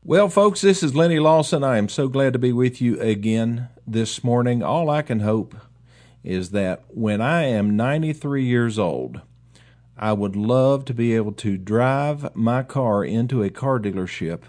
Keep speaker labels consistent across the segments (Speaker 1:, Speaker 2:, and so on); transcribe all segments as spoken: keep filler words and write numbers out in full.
Speaker 1: Well, folks, this is Lenny Lawson. I am so glad to be with you again this morning. All I can hope is that when I am ninety-three years old, I would love to be able to drive my car into a car dealership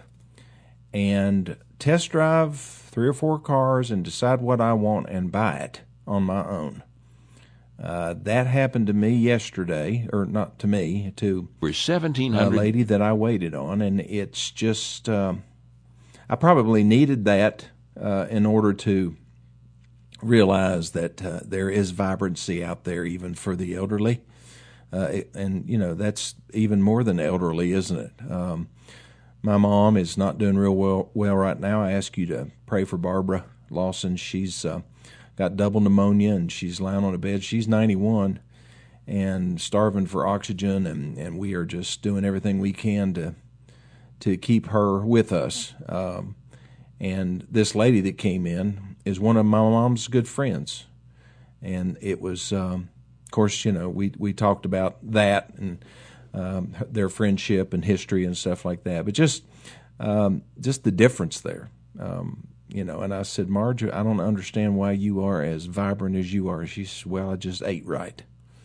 Speaker 1: and test drive three or four cars and decide what I want and buy it on my own. Uh, that happened to me yesterday, or not to me, to
Speaker 2: We're seventeen hundred.
Speaker 1: a lady that I waited on, and it's just, uh, I probably needed that uh, in order to realize that uh, there is vibrancy out there even for the elderly. Uh, and, you know, that's even more than elderly, isn't it? Um, my mom is not doing real well, well right now. I ask you to pray for Barbara Lawson. She's uh, got double pneumonia, and she's lying on a bed. She's ninety-one and starving for oxygen, and, and we are just doing everything we can to to keep her with us. Um, and this lady that came in is one of my mom's good friends. And it was, um, of course, you know, we, we talked about that and um, their friendship and history and stuff like that. But just um, just the difference there. Um, you know, and I said, Marge, I don't understand why you are as vibrant as you are. She said, well, I just ate right.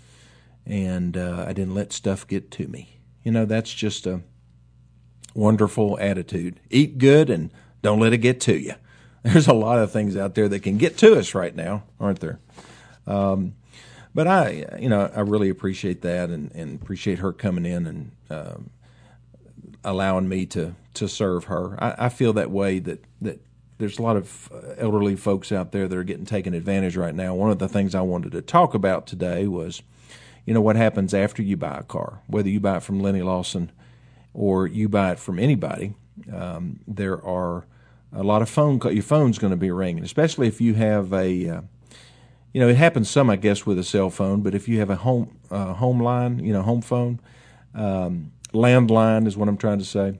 Speaker 1: And uh, I didn't let stuff get to me. You know, that's just a wonderful attitude. Eat good and don't let it get to you. There's a lot of things out there that can get to us right now, aren't there? Um, but I, you know, I really appreciate that and, and appreciate her coming in and um, allowing me to, to serve her. I, I feel that way that, that there's a lot of elderly folks out there that are getting taken advantage right now. One of the things I wanted to talk about today was, you know, what happens after you buy a car, whether you buy it from Lenny Lawson or you buy it from anybody. Um, there are a lot of phone calls. Your phone's going to be ringing, especially if you have a, uh, you know, it happens some, I guess, with a cell phone, but if you have a home uh, home line, you know, home phone, um, landline is what I'm trying to say,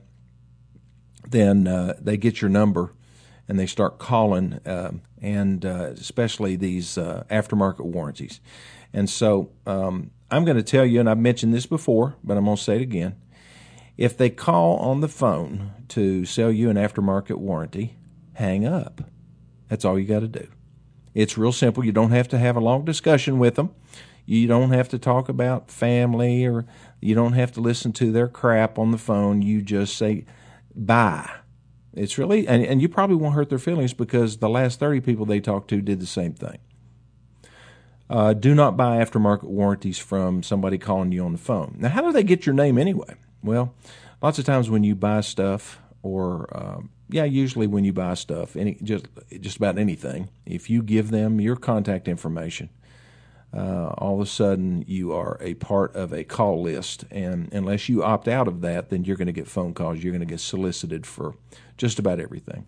Speaker 1: then uh, they get your number and they start calling, uh, and uh, especially these uh, aftermarket warranties. And so um, I'm going to tell you, and I've mentioned this before, but I'm going to say it again. If they call on the phone to sell you an aftermarket warranty, hang up. That's all you got to do. It's real simple. You don't have to have a long discussion with them. You don't have to talk about family, or you don't have to listen to their crap on the phone. You just say, bye. It's really, and, and you probably won't hurt their feelings because the last thirty people they talked to did the same thing. Uh, do not buy aftermarket warranties from somebody calling you on the phone. Now, how do they get your name anyway? Well, lots of times when you buy stuff, or um, yeah, usually when you buy stuff, any just just about anything, if you give them your contact information, uh, all of a sudden you are a part of a call list, and unless you opt out of that, then you're going to get phone calls. You're going to get solicited for just about everything.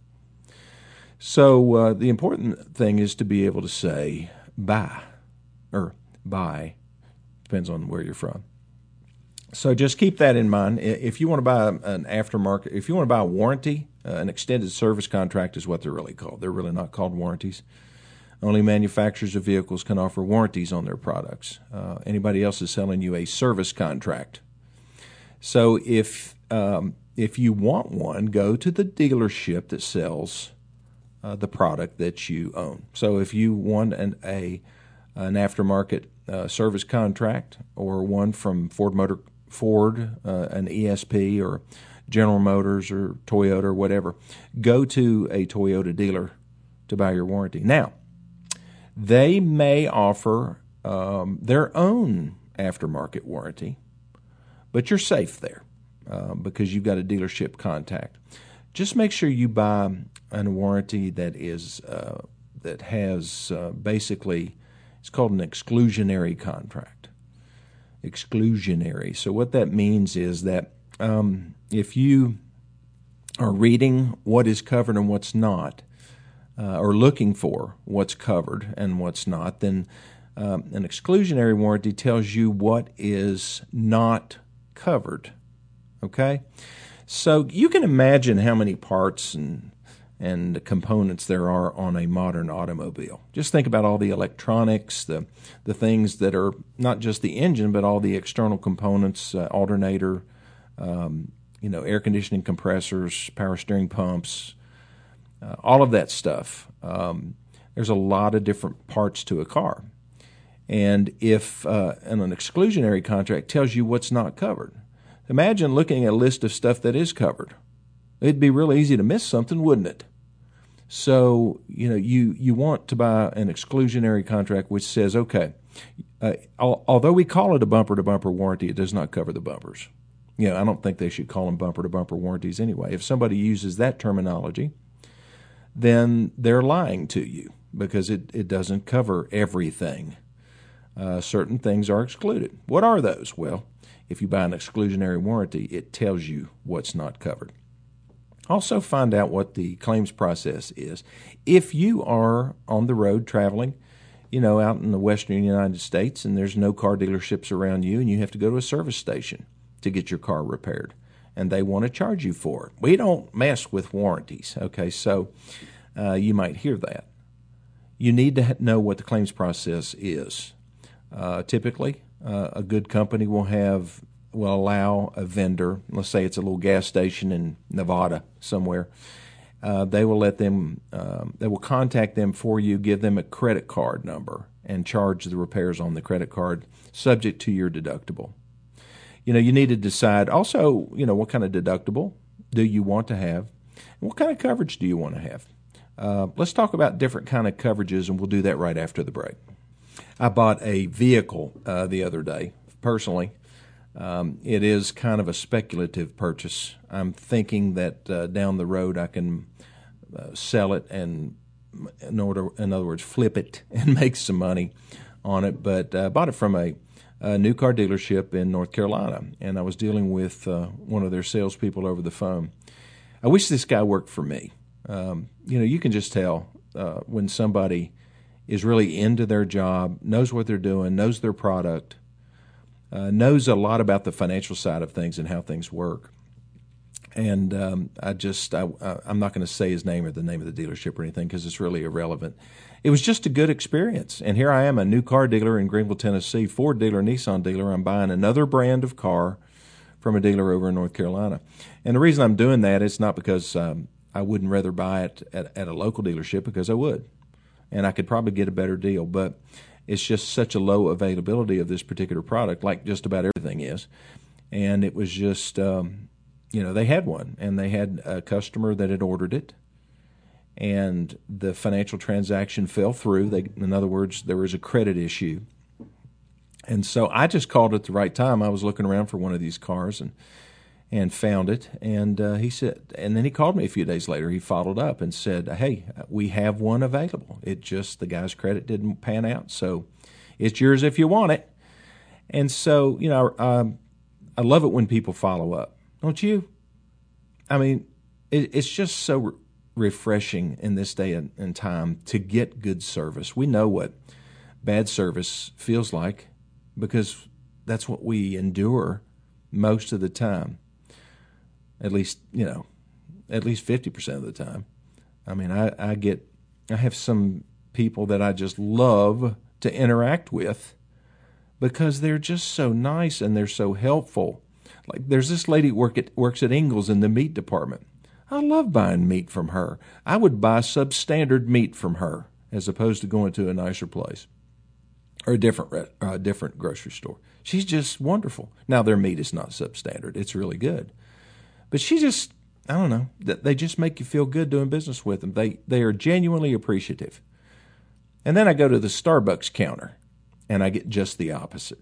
Speaker 1: So uh, the important thing is to be able to say buy, or buy, depends on where you're from. So just keep that in mind. If you want to buy an aftermarket, if you want to buy a warranty, uh, an extended service contract is what they're really called. They're really not called warranties. Only manufacturers of vehicles can offer warranties on their products. Uh, anybody else is selling you a service contract. So if um, if you want one, go to the dealership that sells uh, the product that you own. So if you want an a an aftermarket uh, service contract, or one from Ford Motor Ford, uh, an E S P, or General Motors, or Toyota, or whatever, go to a Toyota dealer to buy your warranty. Now, they may offer um, their own aftermarket warranty, but you're safe there uh, because you've got a dealership contact. Just make sure you buy a warranty that is uh, that has uh, basically, it's called an exclusionary contract. Exclusionary. So what that means is that um, if you are reading what is covered and what's not, uh, or looking for what's covered and what's not, then um, an exclusionary warranty tells you what is not covered. Okay? So you can imagine how many parts and and components there are on a modern automobile. Just think about all the electronics, the the things that are not just the engine, but all the external components, uh, alternator, um, you know, air conditioning compressors, power steering pumps, uh, all of that stuff. Um, there's a lot of different parts to a car. And if uh, an exclusionary contract tells you what's not covered, imagine looking at a list of stuff that is covered. It'd be real easy to miss something, wouldn't it? So, you know, you, you want to buy an exclusionary contract which says, okay, uh, al- although we call it a bumper-to-bumper warranty, it does not cover the bumpers. You know, I don't think they should call them bumper-to-bumper warranties anyway. If somebody uses that terminology, then they're lying to you because it, it doesn't cover everything. Uh, certain things are excluded. What are those? Well, if you buy an exclusionary warranty, it tells you what's not covered. Also find out what the claims process is. If you are on the road traveling, you know, out in the western United States and there's no car dealerships around you and you have to go to a service station to get your car repaired and they want to charge you for it. We don't mess with warranties, okay? So uh, you might hear that. You need to know what the claims process is. Uh, typically, uh, a good company will have will allow a vendor, let's say it's a little gas station in Nevada somewhere, uh, they will let them, um, they will contact them for you, give them a credit card number, and charge the repairs on the credit card subject to your deductible. You know, you need to decide also, you know, what kind of deductible do you want to have, and what kind of coverage do you want to have. Uh, let's talk about different kind of coverages, and we'll do that right after the break. I bought a vehicle uh, the other day, personally. Um, it is kind of a speculative purchase. I'm thinking that uh, down the road I can uh, sell it and, in order, in other words, flip it and make some money on it. But I uh, bought it from a, a new car dealership in North Carolina, and I was dealing with uh, one of their salespeople over the phone. I wish this guy worked for me. Um, you know, you can just tell uh, when somebody is really into their job, knows what they're doing, knows their product, Uh, knows a lot about the financial side of things and how things work. And um, I just, I, I'm not going to say his name or the name of the dealership or anything because it's really irrelevant. It was just a good experience. And here I am, a new car dealer in Greenville, Tennessee, Ford dealer, Nissan dealer. I'm buying another brand of car from a dealer over in North Carolina. And the reason I'm doing that is not because um, I wouldn't rather buy it at, at a local dealership, because I would. And I could probably get a better deal. But it's just such a low availability of this particular product, like just about everything is. And it was just, um, you know, they had one, and they had a customer that had ordered it, and the financial transaction fell through. They, in other words, there was a credit issue. And so I just called at the right time. I was looking around for one of these cars and and found it. And uh, he said, and then he called me a few days later. He followed up and said, "Hey, we have one available. It just, the guy's credit didn't pan out, so it's yours if you want it." And so, you know, um, I love it when people follow up, don't you? I mean, it, it's just so re- refreshing in this day and, and time to get good service. We know what bad service feels like because that's what we endure most of the time. At least, you know, at least fifty percent of the time. I mean, I, I get, I have some people that I just love to interact with because they're just so nice and they're so helpful. Like, there's this lady work at, works at Ingles in the meat department. I love buying meat from her. I would buy substandard meat from her as opposed to going to a nicer place or a different, uh, different grocery store. She's just wonderful. Now, their meat is not substandard. It's really good. But she just, I don't know, they just make you feel good doing business with them. They they are genuinely appreciative. And then I go to the Starbucks counter, and I get just the opposite.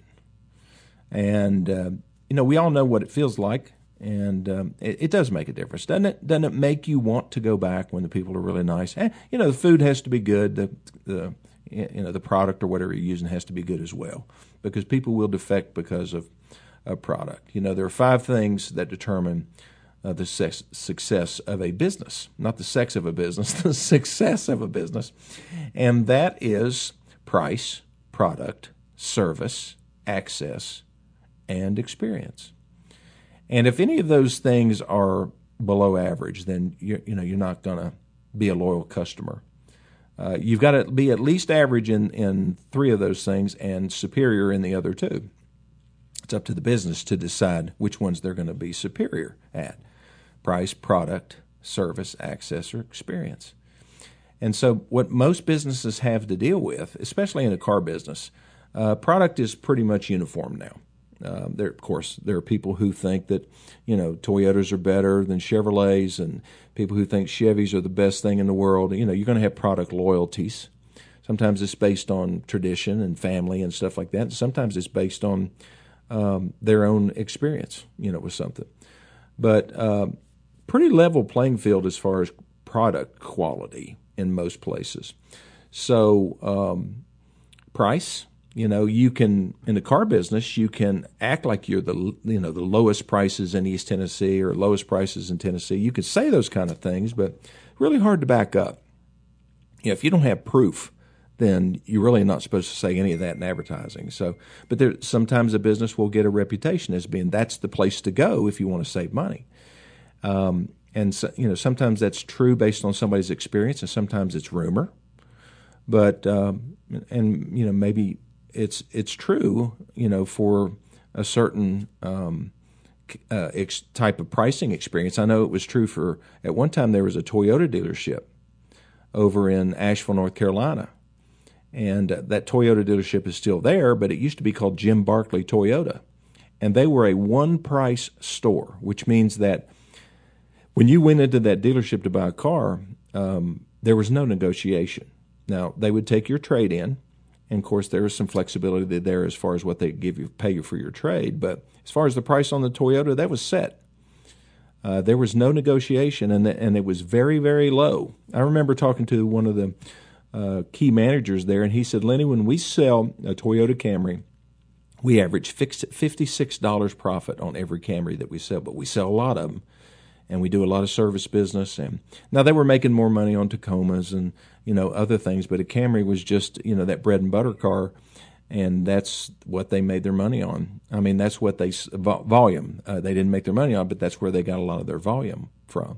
Speaker 1: And, uh, you know, we all know what it feels like, and um, it, it does make a difference. Doesn't it Doesn't it make you want to go back when the people are really nice? And, you know, the food has to be good. The, the you know, the product or whatever you're using has to be good as well, because people will defect because of a product. You know, there are five things that determine Uh, the sex, success of a business, not the sex of a business, the success of a business. And that is price, product, service, access, and experience. And if any of those things are below average, then you're, you know, you're not going to be a loyal customer. Uh, you've got to be at least average in, in three of those things and superior in the other two. It's up to the business to decide which ones they're going to be superior at: price, product, service, access, or experience. And so what most businesses have to deal with, especially in a car business, uh, product is pretty much uniform now. Uh, there, of course, there are people who think that, you know, Toyotas are better than Chevrolets, and people who think Chevys are the best thing in the world. You know, you're going to have product loyalties. Sometimes it's based on tradition and family and stuff like that. Sometimes it's based on um, their own experience, you know, with something. But uh, pretty level playing field as far as product quality in most places. So um, price. You know, you can, in the car business, you can act like you're the, you know, the lowest prices in East Tennessee or lowest prices in Tennessee. You could say those kind of things, but really hard to back up. You know, if you don't have proof, then you're really not supposed to say any of that in advertising. So, but there, sometimes a business will get a reputation as being that's the place to go if you want to save money. Um, and, so, you know, sometimes that's true based on somebody's experience, and sometimes it's rumor. But, um, and, you know, maybe It's it's true, you know, for a certain um, uh, ex- type of pricing experience. I know it was true for, at one time there was a Toyota dealership over in Asheville, North Carolina. And uh, that Toyota dealership is still there, but it used to be called Jim Barkley Toyota. And they were a one-price store, which means that when you went into that dealership to buy a car, um, there was no negotiation. Now, they would take your trade-in. And, of course, there is some flexibility there as far as what they give you, pay you for your trade. But as far as the price on the Toyota, that was set. Uh, there was no negotiation, and the, and it was very, very low. I remember talking to one of the uh, key managers there, and he said, Lenny, when we sell a Toyota Camry, we average fifty-six dollars profit on every Camry that we sell, but we sell a lot of them. And we do a lot of service business. And now they were making more money on Tacomas and, you know, other things, but a Camry was just, you know, that bread and butter car, and that's what they made their money on. I mean, that's what they, volume. Uh, they didn't make their money on, but that's where they got a lot of their volume from.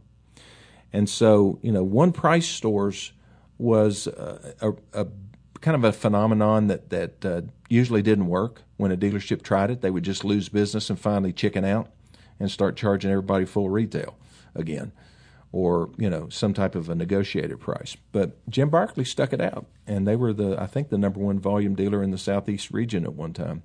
Speaker 1: And so, you know, one price stores was a, a, a kind of a phenomenon that, that uh, usually didn't work. When a dealership tried it, they would just lose business and finally chicken out and start charging everybody full retail again, or, you know, some type of a negotiated price. But Jim Barkley stuck it out, and they were, the I think, the number one volume dealer in the Southeast region at one time.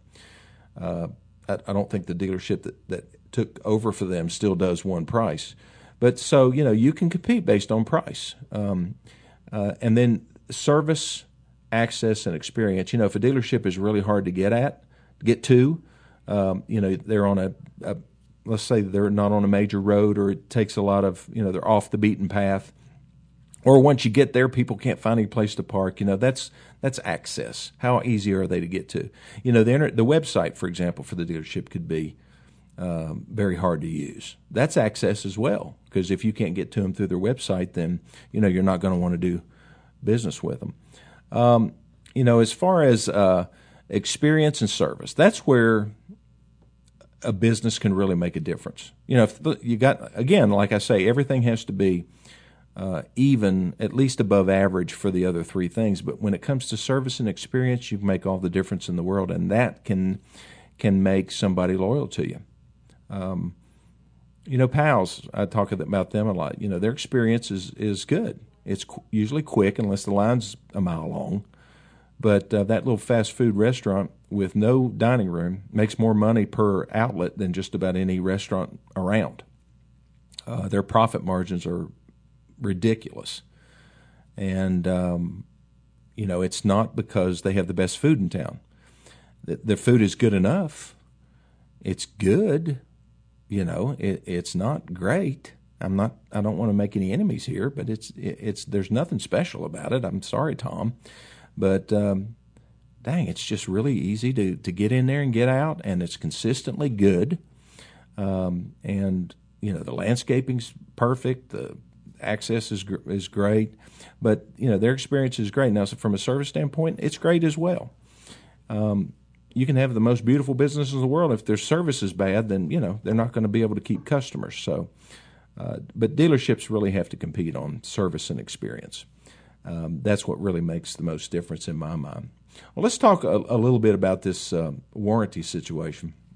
Speaker 1: Uh, I, I don't think the dealership that, that took over for them still does one price. But so, you know, you can compete based on price. Um, uh, and then service, access, and experience. You know, if a dealership is really hard to get at, get to, um, you know, they're on a, a let's say they're not on a major road, or it takes a lot of, you know, they're off the beaten path. Or once you get there, people can't find any place to park. You know, that's that's access. How easy are they to get to? You know, the inter- the website, for example, for the dealership could be um, very hard to use. That's access as well, because if you can't get to them through their website, then, you know, you're not going to want to do business with them. Um, you know, as far as uh, experience and service, that's where a business can really make a difference. You know, if you got, again, like I say, everything has to be uh, even, at least above average for the other three things. But when it comes to service and experience, you can make all the difference in the world, and that can can make somebody loyal to you. Um, you know, Pals, I talk about them a lot. You know, their experience is, is good. It's qu- usually quick, unless the line's a mile long. But uh, that little fast food restaurant with no dining room makes more money per outlet than just about any restaurant around. Uh, their profit margins are ridiculous. And, um, you know, it's not because they have the best food in town. The, their food is good enough. It's good. You know, it, it's not great. I'm not, I don't want to make any enemies here, but it's, it, it's, there's nothing special about it. I'm sorry, Tom. But, um, dang, it's just really easy to, to get in there and get out, and it's consistently good. Um, and, you know, the landscaping's perfect. The access is gr- is great. But, you know, their experience is great. Now, so from a service standpoint, it's great as well. Um, you can have the most beautiful business in the world. If their service is bad, then, you know, they're not going to be able to keep customers. So, uh, but dealerships really have to compete on service and experience. Um, that's what really makes the most difference in my mind. Well, let's talk a, a little bit about this uh, warranty situation.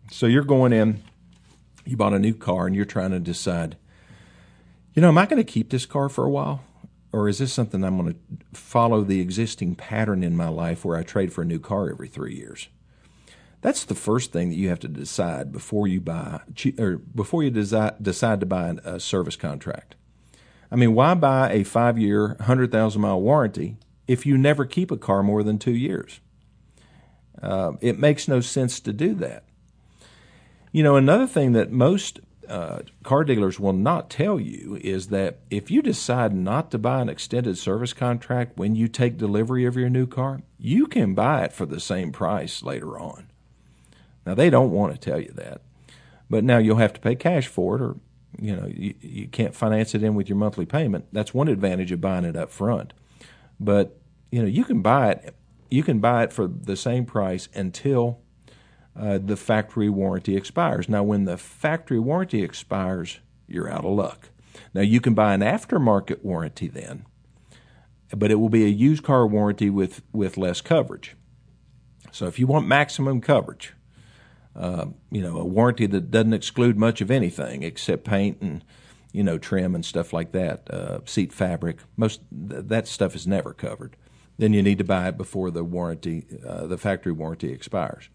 Speaker 1: So you're going in, you bought a new car, and you're trying to decide, you know, am I going to keep this car for a while? Or is this something I'm going to follow the existing pattern in my life where I trade for a new car every three years? That's the first thing that you have to decide before you buy, or before you decide decide to buy a service contract. I mean, why buy a five-year, one hundred thousand mile warranty if you never keep a car more than two years? Uh, it makes no sense to do that. You know, another thing that most uh, car dealers will not tell you is that if you decide not to buy an extended service contract when you take delivery of your new car, you can buy it for the same price later on. Now, they don't want to tell you that, but now you'll have to pay cash for it, or you know you, you can't finance it in with your monthly payment. That's one advantage of buying it up front. But you know you can buy it, you can buy it for the same price until uh, the factory warranty expires. Now, when the factory warranty expires, you're out of luck. Now, you can buy an aftermarket warranty then, but it will be a used car warranty with with less coverage. So, if you want maximum coverage, Uh, you know, a warranty that doesn't exclude much of anything except paint and, you know, trim and stuff like that, uh, seat fabric. Most th- that stuff is never covered. Then you need to buy it before the warranty, uh, the factory warranty expires.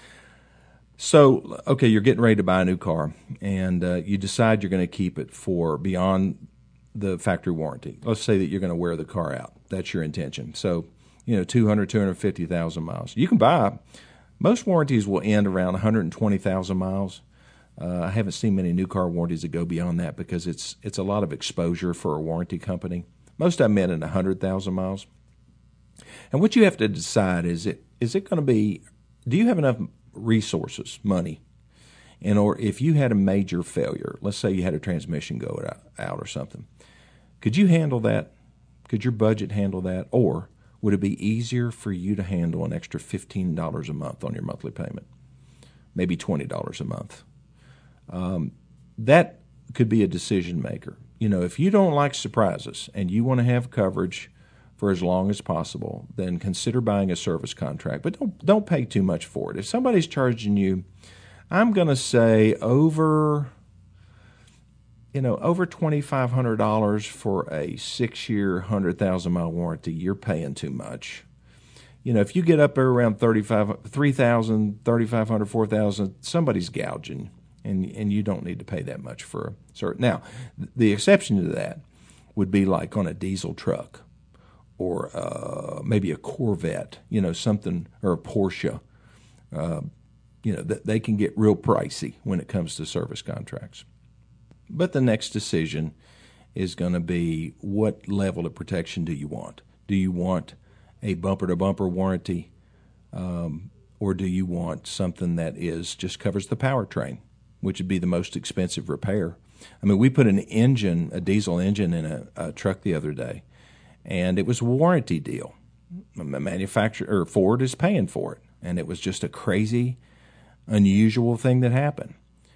Speaker 1: So, okay, you're getting ready to buy a new car, and uh, you decide you're going to keep it for beyond the factory warranty. Let's say that you're going to wear the car out. That's your intention. So, you know, two hundred, two hundred fifty thousand miles. You can buy. Most warranties will end around one hundred twenty thousand miles. Uh, I haven't seen many new car warranties that go beyond that because it's it's a lot of exposure for a warranty company. Most of them end at one hundred thousand miles. And what you have to decide is it is it going to be, do you have enough resources, money, and or if you had a major failure, let's say you had a transmission go out or something, could you handle that? Could your budget handle that? Or would it be easier for you to handle an extra fifteen dollars a month on your monthly payment? Maybe twenty dollars a month. Um, that could be a decision maker. You know, if you don't like surprises and you want to have coverage for as long as possible, then consider buying a service contract. But don't don't pay too much for it. If somebody's charging you, I'm going to say over, you know, over twenty-five hundred dollars for a six-year, one hundred thousand mile warranty, you're paying too much. You know, if you get up there around thirty-five, three thousand, thirty-five hundred, four thousand, somebody's gouging, and and you don't need to pay that much for a certain. Now, the exception to that would be like on a diesel truck or uh, maybe a Corvette, you know, something, or a Porsche. Uh, you know, th- they can get real pricey when it comes to service contracts. But the next decision is going to be, what level of protection do you want? Do you want a bumper-to-bumper warranty, um, or do you want something that is just covers the powertrain, which would be the most expensive repair? I mean, we put an engine, a diesel engine, in a, a truck the other day, and it was a warranty deal. The manufacturer, or Ford, is paying for it, and it was just a crazy, unusual thing that happened.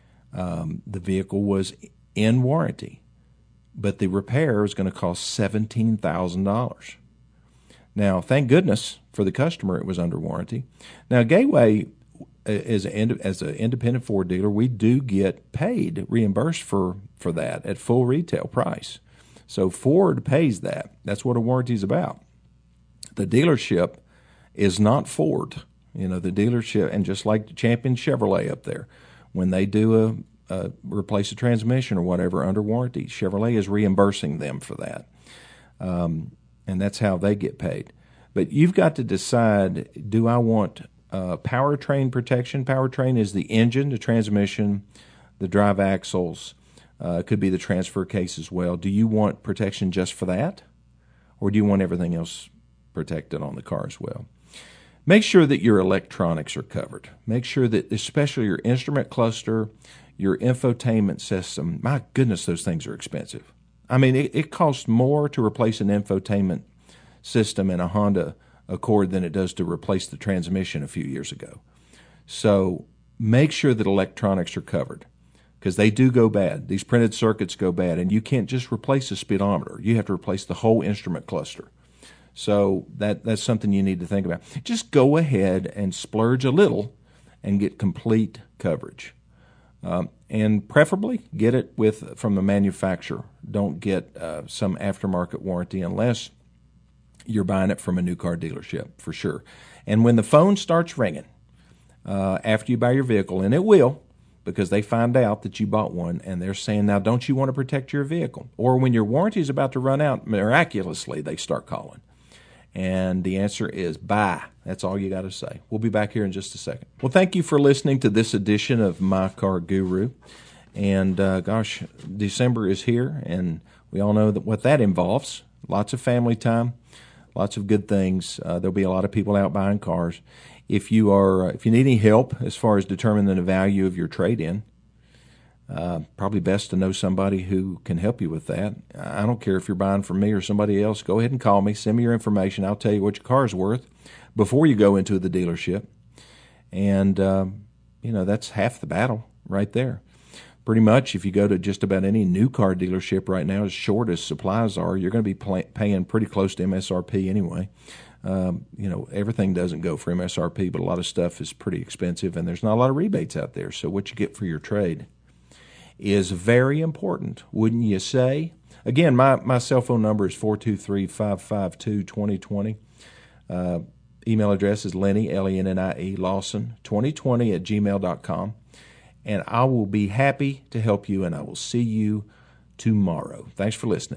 Speaker 1: Um, the vehicle was in warranty, but the repair is going to cost seventeen thousand dollars. Now, thank goodness for the customer, it was under warranty. Now, Gateway, as an as an independent Ford dealer, we do get paid, reimbursed for, for that at full retail price. So Ford pays that. That's what a warranty is about. The dealership is not Ford. You know, the dealership, and just like Champion Chevrolet up there, when they do a Uh, replace a transmission or whatever under warranty, Chevrolet is reimbursing them for that. Um, and that's how they get paid. But you've got to decide, do I want uh, powertrain protection? Powertrain is the engine, the transmission, the drive axles. Uh, it could be the transfer case as well. Do you want protection just for that? Or do you want everything else protected on the car as well? Make sure that your electronics are covered. Make sure that especially your instrument cluster, your infotainment system, my goodness, those things are expensive. I mean, it, it costs more to replace an infotainment system in a Honda Accord than it does to replace the transmission a few years ago. So make sure that electronics are covered, because they do go bad. These printed circuits go bad, and you can't just replace a speedometer. You have to replace the whole instrument cluster. So that that's something you need to think about. Just go ahead and splurge a little and get complete coverage. Um, and preferably get it with from the manufacturer. Don't get uh, some aftermarket warranty unless you're buying it from a new car dealership, for sure. And when the phone starts ringing uh, after you buy your vehicle, and it will, because they find out that you bought one, and they're saying, now, don't you want to protect your vehicle? Or when your warranty is about to run out, miraculously, they start calling. And the answer is buy. That's all you got to say. We'll be back here in just a second. Well, thank you for listening to this edition of My Car Guru. And, uh, gosh, December is here, and we all know that what that involves. Lots of family time, lots of good things. Uh, there'll be a lot of people out buying cars. If you are, uh, if you need any help as far as determining the value of your trade-in, uh, probably best to know somebody who can help you with that. I don't care if you're buying from me or somebody else. Go ahead and call me. Send me your information. I'll tell you what your car is worth before you go into the dealership. And, um, you know, that's half the battle right there. Pretty much, if you go to just about any new car dealership right now, as short as supplies are, you're going to be pay- paying pretty close to M S R P anyway. Um, you know, everything doesn't go for M S R P, but a lot of stuff is pretty expensive, and there's not a lot of rebates out there. So what you get for your trade is very important, wouldn't you say? Again, my, my cell phone number is four two three, five five two, two zero two zero. Uh, email address is Lennie, L E N N I E, Lawson, twenty twenty at gmail dot com. And I will be happy to help you, and I will see you tomorrow. Thanks for listening.